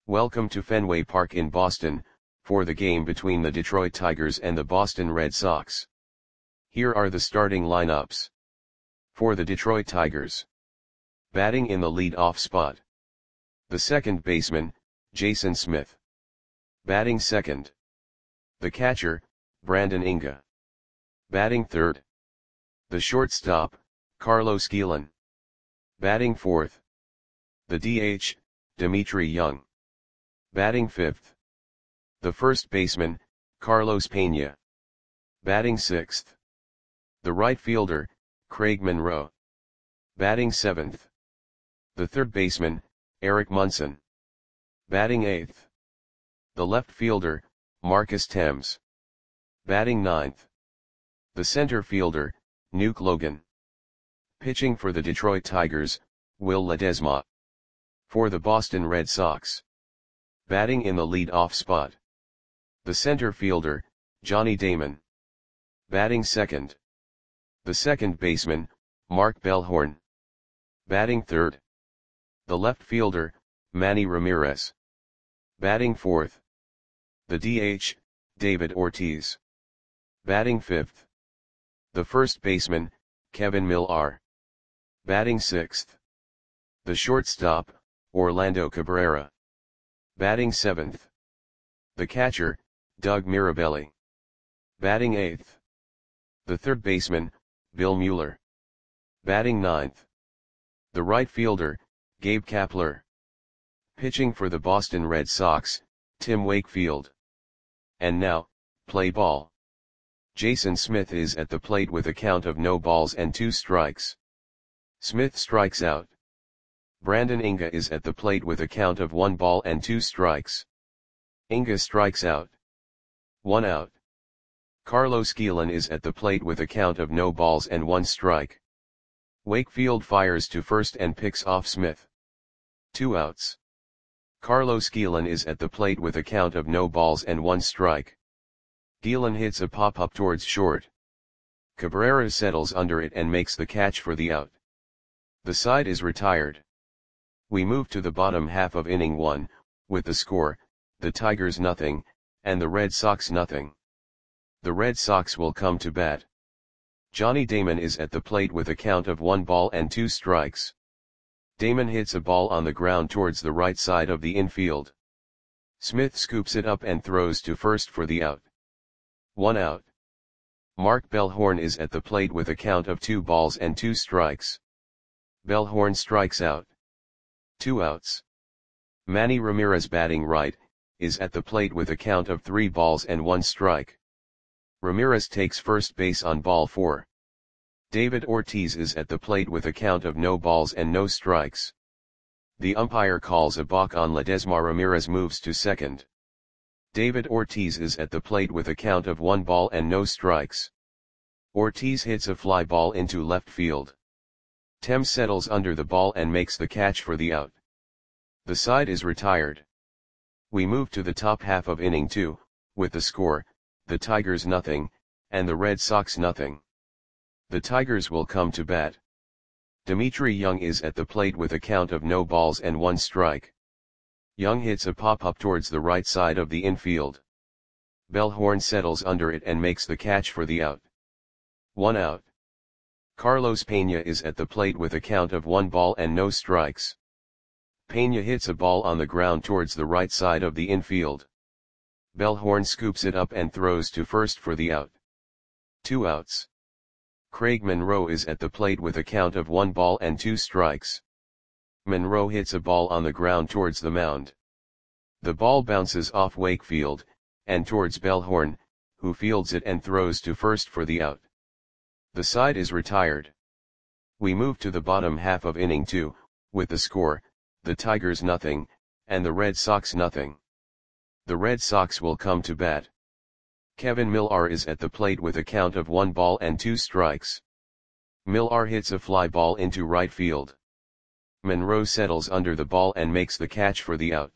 Welcome to Fenway Park in Boston, for the game between the Detroit Tigers and the Boston Red Sox. Here are the starting lineups. For the Detroit Tigers. Batting in the lead-off spot. The second baseman, Jason Smith. Batting second. The catcher, Brandon Inge. Batting third. The shortstop, Carlos Guillen. Batting fourth. The DH, Dmitry Young. Batting fifth. The first baseman, Carlos Pena. Batting sixth. The right fielder, Craig Monroe. Batting seventh. The third baseman, Eric Munson. Batting eighth. The left fielder, Marcus Thames. Batting ninth. The center fielder, Nuke Logan. Pitching for the Detroit Tigers, Will Ledesma. For the Boston Red Sox. Batting in the lead-off spot. The center fielder, Johnny Damon. Batting second. The second baseman, Mark Bellhorn. Batting third. The left fielder, Manny Ramirez. Batting fourth. The DH, David Ortiz. Batting fifth. The first baseman, Kevin Millar. Batting sixth. The shortstop, Orlando Cabrera. Batting seventh. The catcher, Doug Mirabelli. Batting eighth. The third baseman, Bill Mueller. Batting ninth. The right fielder, Gabe Kapler. Pitching for the Boston Red Sox, Tim Wakefield. And now, play ball. Jason Smith is at the plate with a count of no balls and 2 strikes. Smith strikes out. Brandon Inge is at the plate with a count of 1 ball and 2 strikes. Inge strikes out. 1 out. Carlos Guillen is at the plate with a count of no balls and 1 strike. Wakefield fires to first and picks off Smith. 2 outs. Carlos Guillen is at the plate with a count of no balls and 1 strike. Guillen hits a pop-up towards short. Cabrera settles under it and makes the catch for the out. The side is retired. We move to the bottom half of inning 1, with the score, the Tigers nothing, and the Red Sox nothing. The Red Sox will come to bat. Johnny Damon is at the plate with a count of 1 ball and 2 strikes. Damon hits a ball on the ground towards the right side of the infield. Smith scoops it up and throws to first for the out. 1 out. Mark Bellhorn is at the plate with a count of 2 balls and 2 strikes. Bellhorn strikes out. 2 outs. Manny Ramirez batting right, is at the plate with a count of 3 balls and 1 strike. Ramirez takes first base on ball 4. David Ortiz is at the plate with a count of no balls and no strikes. The umpire calls a balk on Ledesma. Ramirez moves to second. David Ortiz is at the plate with a count of 1 ball and no strikes. Ortiz hits a fly ball into left field. Thames settles under the ball and makes the catch for the out. The side is retired. We move to the top half of inning 2, with the score, the Tigers nothing, and the Red Sox nothing. The Tigers will come to bat. Dmitry Young is at the plate with a count of no balls and 1 strike. Young hits a pop-up towards the right side of the infield. Bellhorn settles under it and makes the catch for the out. 1 out. Carlos Pena is at the plate with a count of 1 ball and no strikes. Pena hits a ball on the ground towards the right side of the infield. Bellhorn scoops it up and throws to first for the out. 2 outs. Craig Monroe is at the plate with a count of 1 ball and 2 strikes. Monroe hits a ball on the ground towards the mound. The ball bounces off Wakefield, and towards Bellhorn, who fields it and throws to first for the out. The side is retired. We move to the bottom half of inning 2, with the score, the Tigers nothing, and the Red Sox nothing. The Red Sox will come to bat. Kevin Millar is at the plate with a count of 1 ball and 2 strikes. Millar hits a fly ball into right field. Monroe settles under the ball and makes the catch for the out.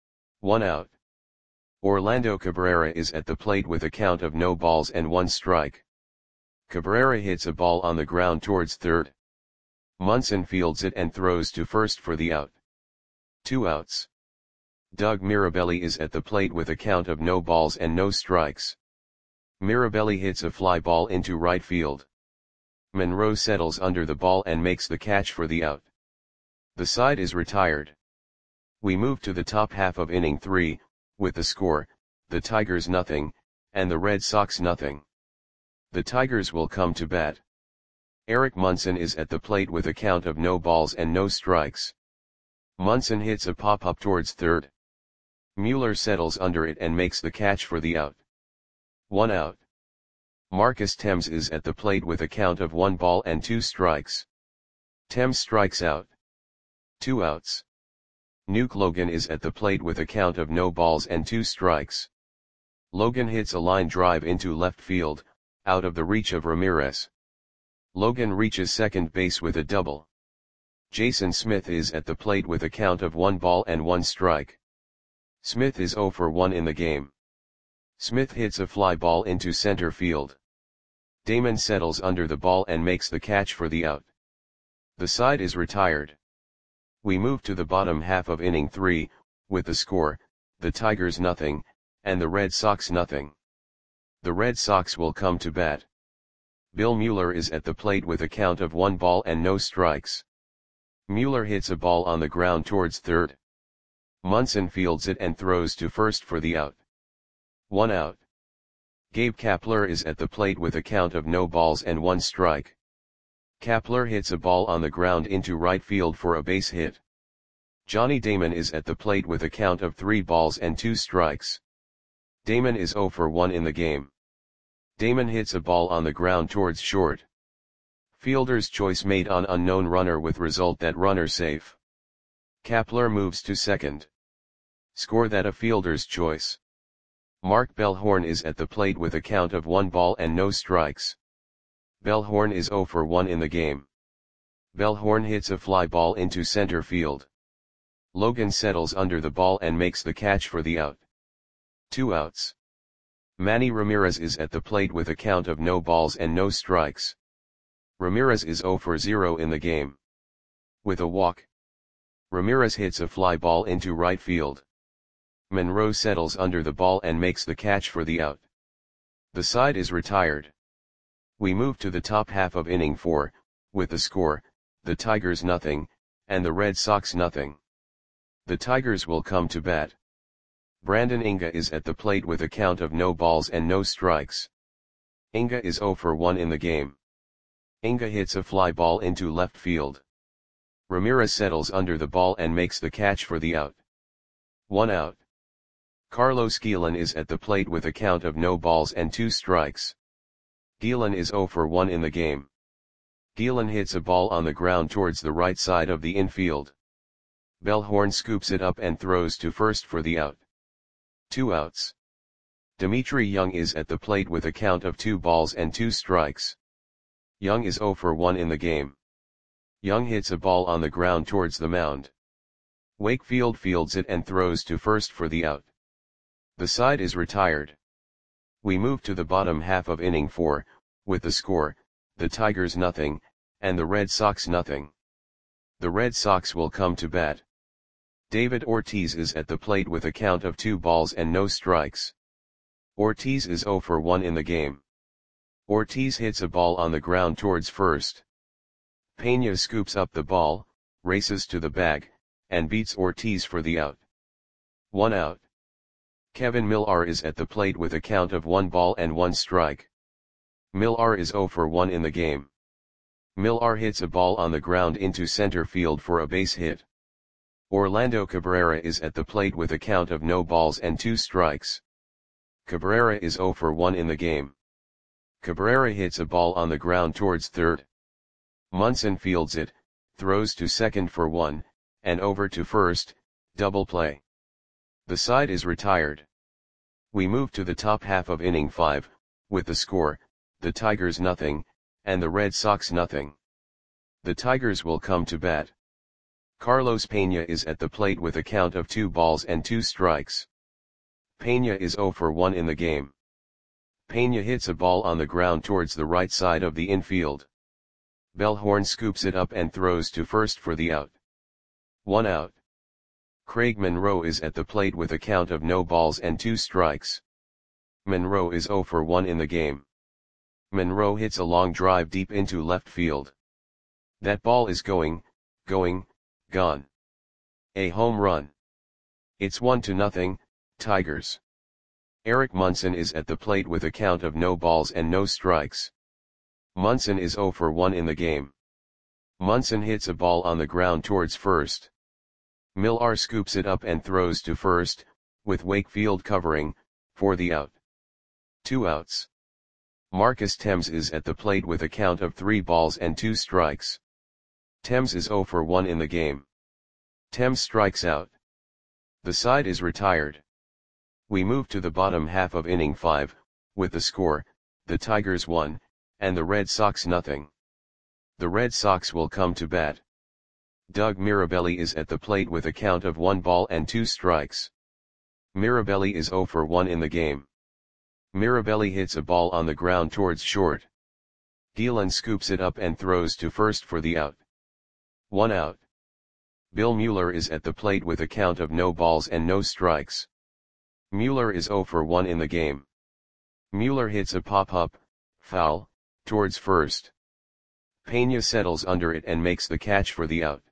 1 out. Orlando Cabrera is at the plate with a count of no balls and 1 strike. Cabrera hits a ball on the ground towards third. Munson fields it and throws to first for the out. 2 outs. Doug Mirabelli is at the plate with a count of no balls and no strikes. Mirabelli hits a fly ball into right field. Monroe settles under the ball and makes the catch for the out. The side is retired. We move to the top half of inning 3, with the score, the Tigers nothing, and the Red Sox nothing. The Tigers will come to bat. Eric Munson is at the plate with a count of no balls and no strikes. Munson hits a pop-up towards third. Mueller settles under it and makes the catch for the out. 1 out. Marcus Thames is at the plate with a count of 1 ball and 2 strikes. Thames strikes out. 2 outs. Nuke Logan is at the plate with a count of no balls and 2 strikes. Logan hits a line drive into left field, out of the reach of Ramirez. Logan reaches second base with a double. Jason Smith is at the plate with a count of 1 ball and 1 strike. Smith is 0 for 1 in the game. Smith hits a fly ball into center field. Damon settles under the ball and makes the catch for the out. The side is retired. We move to the bottom half of inning 3, with the score, the Tigers nothing, and the Red Sox nothing. The Red Sox will come to bat. Bill Mueller is at the plate with a count of 1 ball and no strikes. Mueller hits a ball on the ground towards third. Munson fields it and throws to first for the out. 1 out. Gabe Kapler is at the plate with a count of no balls and 1 strike. Kapler hits a ball on the ground into right field for a base hit. Johnny Damon is at the plate with a count of 3 balls and 2 strikes. Damon is 0 for 1 in the game. Damon hits a ball on the ground towards short. Fielder's choice made on unknown runner with result that runner safe. Kapler moves to second. Score that a fielder's choice. Mark Bellhorn is at the plate with a count of 1 ball and no strikes. Bellhorn is 0 for 1 in the game. Bellhorn hits a fly ball into center field. Logan settles under the ball and makes the catch for the out. 2 outs. Manny Ramirez is at the plate with a count of no balls and no strikes. Ramirez is 0 for 0 in the game. With a walk. Ramirez hits a fly ball into right field. Monroe settles under the ball and makes the catch for the out. The side is retired. We move to the top half of inning 4, with the score, the Tigers nothing, and the Red Sox nothing. The Tigers will come to bat. Brandon Inga is at the plate with a count of no balls and no strikes. Inga is 0 for 1 in the game. Inga hits a fly ball into left field. Ramirez settles under the ball and makes the catch for the out. 1 out. Carlos Guillen is at the plate with a count of no balls and 2 strikes. Guillen is 0 for 1 in the game. Guillen hits a ball on the ground towards the right side of the infield. Bellhorn scoops it up and throws to first for the out. 2 outs. Dimitri Young is at the plate with a count of 2 balls and 2 strikes. Young is 0 for 1 in the game. Young hits a ball on the ground towards the mound. Wakefield fields it and throws to first for the out. The side is retired. We move to the bottom half of inning 4, with the score, the Tigers nothing, and the Red Sox nothing. The Red Sox will come to bat. David Ortiz is at the plate with a count of 2 balls and no strikes. Ortiz is 0 for 1 in the game. Ortiz hits a ball on the ground towards first. Pena scoops up the ball, races to the bag, and beats Ortiz for the out. 1 out. Kevin Millar is at the plate with a count of 1 ball and 1 strike. Millar is 0 for 1 in the game. Millar hits a ball on the ground into center field for a base hit. Orlando Cabrera is at the plate with a count of no balls and 2 strikes. Cabrera is 0 for 1 in the game. Cabrera hits a ball on the ground towards third. Munson fields it, throws to second for 1, and over to first, double play. The side is retired. We move to the top half of inning 5, with the score, the Tigers nothing, and the Red Sox nothing. The Tigers will come to bat. Carlos Pena is at the plate with a count of 2 balls and 2 strikes. Pena is 0 for 1 in the game. Pena hits a ball on the ground towards the right side of the infield. Bellhorn scoops it up and throws to first for the out. 1 out. Craig Monroe is at the plate with a count of no balls and 2 strikes. Monroe is 0 for 1 in the game. Monroe hits a long drive deep into left field. That ball is going, gone. A home run. It's 1-0, Tigers. Eric Munson is at the plate with a count of no balls and no strikes. Munson is 0 for 1 in the game. Munson hits a ball on the ground towards first. Millar scoops it up and throws to first, with Wakefield covering, for the out. 2 outs. Marcus Thames is at the plate with a count of 3 balls and 2 strikes. Thames is 0 for 1 in the game. Thames strikes out. The side is retired. We move to the bottom half of inning 5, with the score, the Tigers 1, and the Red Sox 0. The Red Sox will come to bat. Doug Mirabelli is at the plate with a count of 1 ball and 2 strikes. Mirabelli is 0 for 1 in the game. Mirabelli hits a ball on the ground towards short. Gielan scoops it up and throws to first for the out. 1 out. Bill Mueller is at the plate with a count of no balls and no strikes. Mueller is 0 for 1 in the game. Mueller hits a pop-up, foul, towards first. Pena settles under it and makes the catch for the out.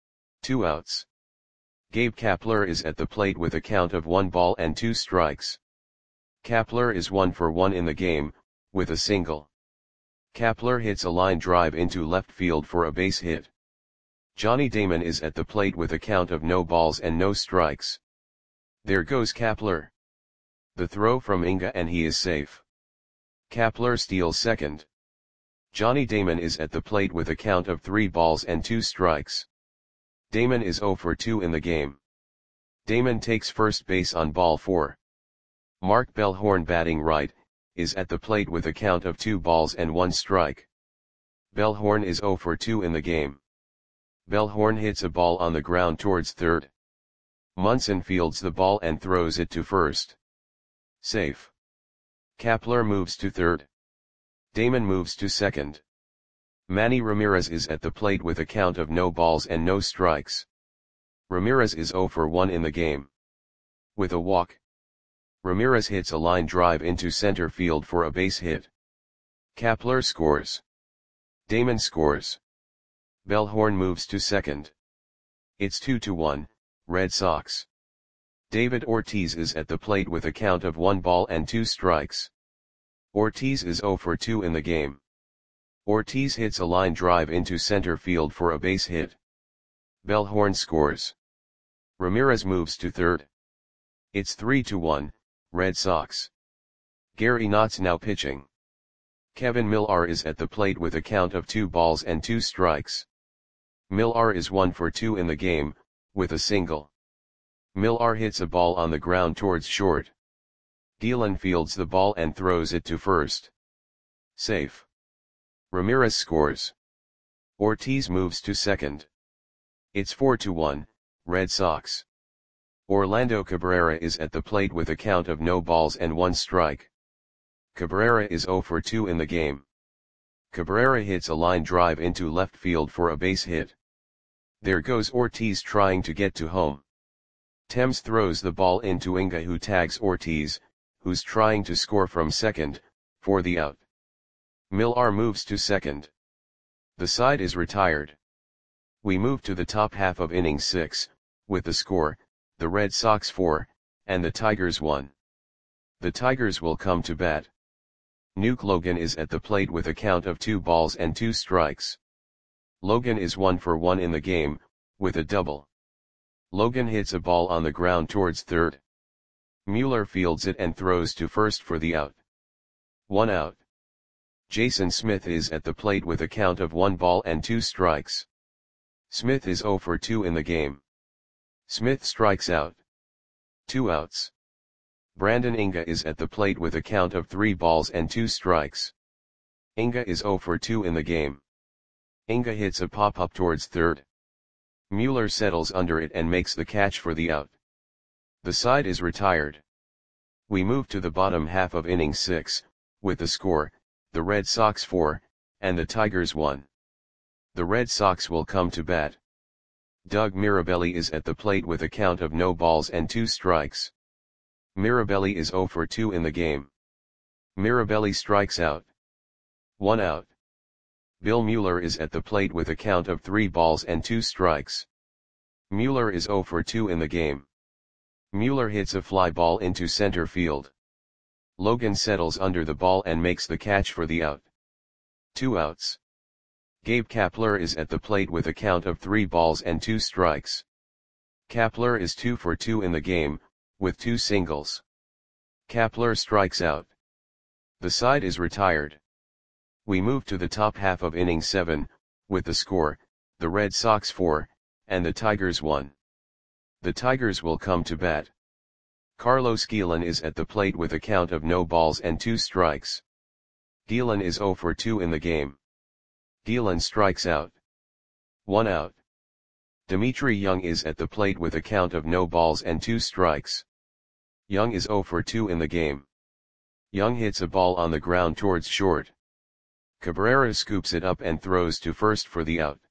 2 outs. Gabe Kapler is at the plate with a count of 1 ball and 2 strikes. Kapler is 1 for 1 in the game, with a single. Kapler hits a line drive into left field for a base hit. Johnny Damon is at the plate with a count of no balls and no strikes. There goes Kapler. The throw from Inga and he is safe. Kapler steals second. Johnny Damon is at the plate with a count of 3 balls and 2 strikes. Damon is 0 for 2 in the game. Damon takes first base on ball 4. Mark Bellhorn, batting right, is at the plate with a count of 2 balls and 1 strike. Bellhorn is 0 for 2 in the game. Bellhorn hits a ball on the ground towards third. Munson fields the ball and throws it to first. Safe. Kapler moves to third. Damon moves to second. Manny Ramirez is at the plate with a count of no balls and no strikes. Ramirez is 0 for 1 in the game. With a walk, Ramirez hits a line drive into center field for a base hit. Kapler scores. Damon scores. Bellhorn moves to second. It's 2-1, Red Sox. David Ortiz is at the plate with a count of 1 ball and 2 strikes. Ortiz is 0 for 2 in the game. Ortiz hits a line drive into center field for a base hit. Bellhorn scores. Ramirez moves to third. It's 3-1, Red Sox. Gary Knotts now pitching. Kevin Millar is at the plate with a count of 2 balls and 2 strikes. Millar is 1 for 2 in the game, with a single. Millar hits a ball on the ground towards short. Gielan fields the ball and throws it to first. Safe. Ramirez scores. Ortiz moves to second. It's 4-1, Red Sox. Orlando Cabrera is at the plate with a count of no balls and 1 strike. Cabrera is 0 for 2 in the game. Cabrera hits a line drive into left field for a base hit. There goes Ortiz trying to get to home. Thames throws the ball into Inga, who tags Ortiz, who's trying to score from second, for the out. Millar moves to second. The side is retired. We move to the top half of inning 6, with the score, the Red Sox 4, and the Tigers 1. The Tigers will come to bat. Nuke Logan is at the plate with a count of 2 balls and 2 strikes. Logan is 1 for 1 in the game, with a double. Logan hits a ball on the ground towards third. Mueller fields it and throws to first for the out. 1 out. Jason Smith is at the plate with a count of 1 ball and 2 strikes. Smith is 0 for 2 in the game. Smith strikes out. 2 outs. Brandon Inga is at the plate with a count of 3 balls and 2 strikes. Inga is 0 for 2 in the game. Inga hits a pop-up towards third. Mueller settles under it and makes the catch for the out. The side is retired. We move to the bottom half of inning 6, with the score, the Red Sox 4, and the Tigers 1. The Red Sox will come to bat. Doug Mirabelli is at the plate with a count of no balls and 2 strikes. Mirabelli is 0 for 2 in the game. Mirabelli strikes out. 1 out. Bill Mueller is at the plate with a count of 3 balls and 2 strikes. Mueller is 0 for 2 in the game. Mueller hits a fly ball into center field. Logan settles under the ball and makes the catch for the out. 2 outs. Gabe Kapler is at the plate with a count of 3 balls and 2 strikes. Kapler is 2 for 2 in the game, with 2 singles. Kapler strikes out. The side is retired. We move to the top half of inning 7, with the score, the Red Sox 4, and the Tigers 1. The Tigers will come to bat. Carlos Guillen is at the plate with a count of no balls and 2 strikes. Guillen is 0 for 2 in the game. Guillen strikes out. 1 out. Dimitri Young is at the plate with a count of no balls and 2 strikes. Young is 0 for 2 in the game. Young hits a ball on the ground towards short. Cabrera scoops it up and throws to first for the out.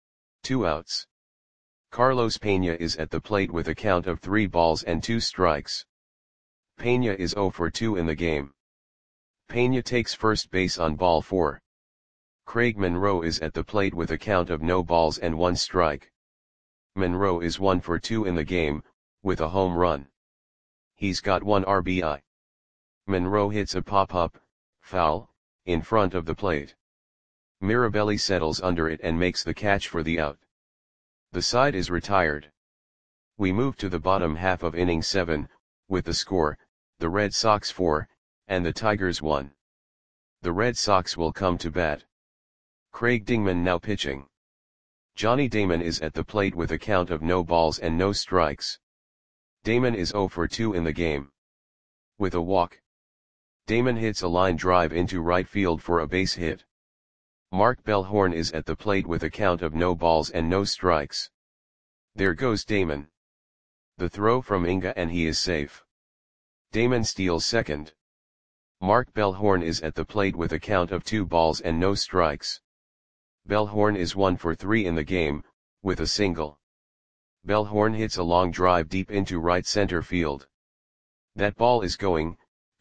2 outs. Carlos Peña is at the plate with a count of 3 balls and 2 strikes. Peña is 0 for 2 in the game. Peña takes first base on ball 4. Craig Monroe is at the plate with a count of no balls and 1 strike. Monroe is 1 for 2 in the game, with a home run. He's got 1 RBI. Monroe hits a pop-up, foul, in front of the plate. Mirabelli settles under it and makes the catch for the out. The side is retired. We move to the bottom half of inning 7, with the score, the Red Sox 4, and the Tigers 1. The Red Sox will come to bat. Craig Dingman now pitching. Johnny Damon is at the plate with a count of no balls and no strikes. Damon is 0 for 2 in the game. With a walk. Damon hits a line drive into right field for a base hit. Mark Bellhorn is at the plate with a count of no balls and no strikes. There goes Damon. The throw from Inga and he is safe. Damon steals second. Mark Bellhorn is at the plate with a count of 2 balls and no strikes. Bellhorn is 1 for 3 in the game, with a single. Bellhorn hits a long drive deep into right center field. That ball is gone.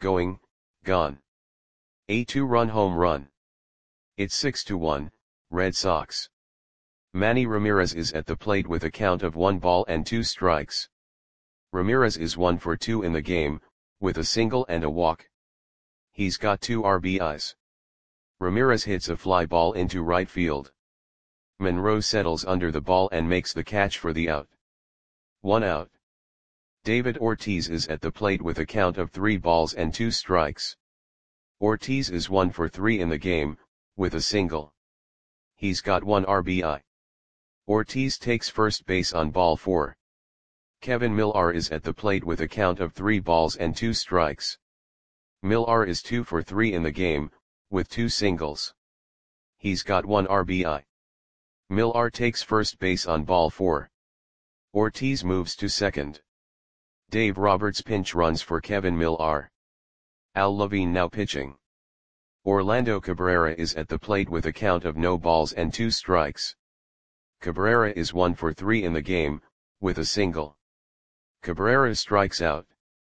A 2-run home run. It's 6-1, Red Sox. Manny Ramirez is at the plate with a count of 1 ball and 2 strikes. Ramirez is 1 for 2 in the game, with a single and a walk. He's got 2 RBIs. Ramirez hits a fly ball into right field. Monroe settles under the ball and makes the catch for the out. 1 out. David Ortiz is at the plate with a count of 3 balls and 2 strikes. Ortiz is 1 for 3 in the game, with a single. He's got 1 RBI. Ortiz takes first base on ball 4. Kevin Millar is at the plate with a count of 3 balls and 2 strikes. Millar is 2 for 3 in the game, with 2 singles. He's got 1 RBI. Millar takes first base on ball 4. Ortiz moves to second. Dave Roberts pinch runs for Kevin Millar. Al Levine now pitching. Orlando Cabrera is at the plate with a count of no balls and 2 strikes. Cabrera is 1 for 3 in the game, with a single. Cabrera strikes out.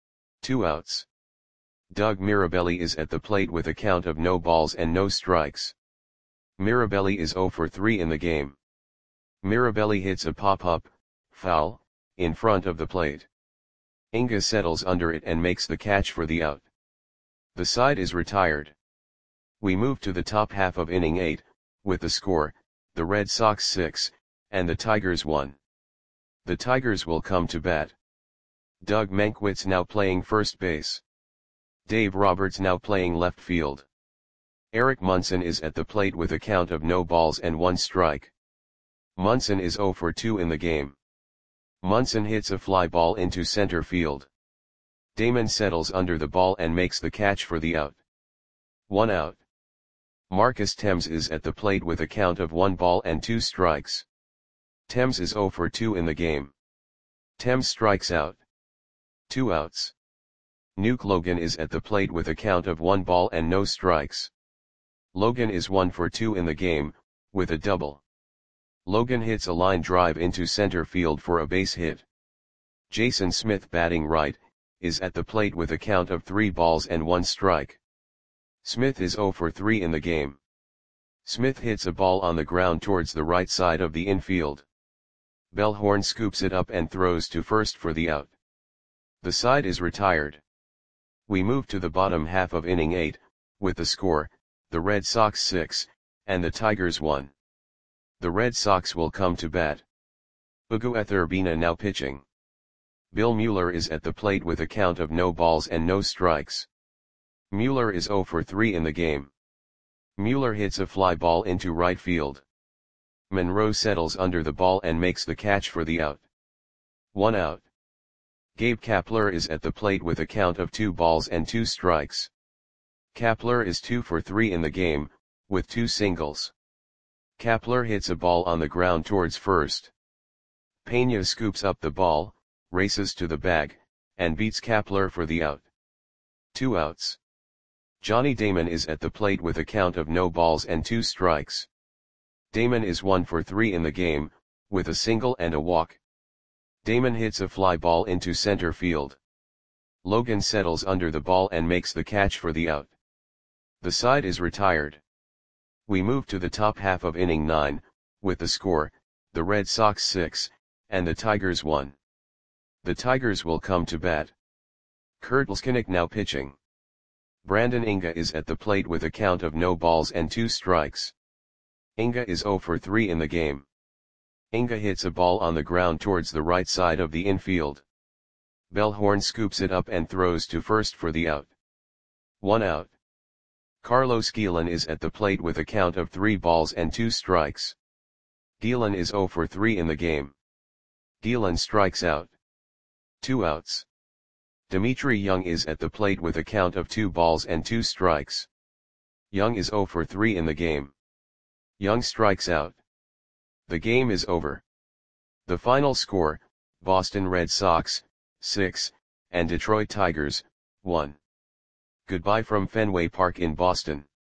2 outs. Doug Mirabelli is at the plate with a count of no balls and no strikes. Mirabelli is 0 for 3 in the game. Mirabelli hits a pop-up, foul, in front of the plate. Inga settles under it and makes the catch for the out. The side is retired. We move to the top half of inning 8, with the score, the Red Sox 6, and the Tigers 1. The Tigers will come to bat. Doug Mankiewicz now playing first base. Dave Roberts now playing left field. Eric Munson is at the plate with a count of no balls and 1 strike. Munson is 0 for 2 in the game. Munson hits a fly ball into center field. Damon settles under the ball and makes the catch for the out. 1 out. Marcus Thames is at the plate with a count of 1 ball and 2 strikes. Thames is 0 for 2 in the game. Thames strikes out. 2 outs. Nuke Logan is at the plate with a count of 1 ball and no strikes. Logan is 1 for 2 in the game, with a double. Logan hits a line drive into center field for a base hit. Jason Smith, batting right, is at the plate with a count of 3 balls and 1 strike. Smith is 0 for 3 in the game. Smith hits a ball on the ground towards the right side of the infield. Bellhorn scoops it up and throws to first for the out. The side is retired. We move to the bottom half of inning 8, with the score, the Red Sox 6, and the Tigers 1. The Red Sox will come to bat. Ugueth Urbina now pitching. Bill Mueller is at the plate with a count of no balls and no strikes. Mueller is 0 for 3 in the game. Mueller hits a fly ball into right field. Monroe settles under the ball and makes the catch for the out. 1 out. Gabe Kapler is at the plate with a count of 2 balls and 2 strikes. Kapler is 2 for 3 in the game, with 2 singles. Kapler hits a ball on the ground towards first. Pena scoops up the ball, races to the bag, and beats Kapler for the out. 2 outs. Johnny Damon is at the plate with a count of no balls and 2 strikes. Damon is 1 for 3 in the game, with a single and a walk. Damon hits a fly ball into center field. Logan settles under the ball and makes the catch for the out. The side is retired. We move to the top half of inning 9, with the score, the Red Sox 6, and the Tigers 1. The Tigers will come to bat. Kurt Leskinick now pitching. Brandon Inga is at the plate with a count of no balls and 2 strikes. Inga is 0 for 3 in the game. Inga hits a ball on the ground towards the right side of the infield. Bellhorn scoops it up and throws to first for the out. 1 out. Carlos Guillen is at the plate with a count of 3 balls and 2 strikes. Guillen is 0 for 3 in the game. Guillen strikes out. 2 outs. Dimitri Young is at the plate with a count of 2 balls and 2 strikes. Young is 0 for 3 in the game. Young strikes out. The game is over. The final score, Boston Red Sox, 6, and Detroit Tigers, 1. Goodbye from Fenway Park in Boston.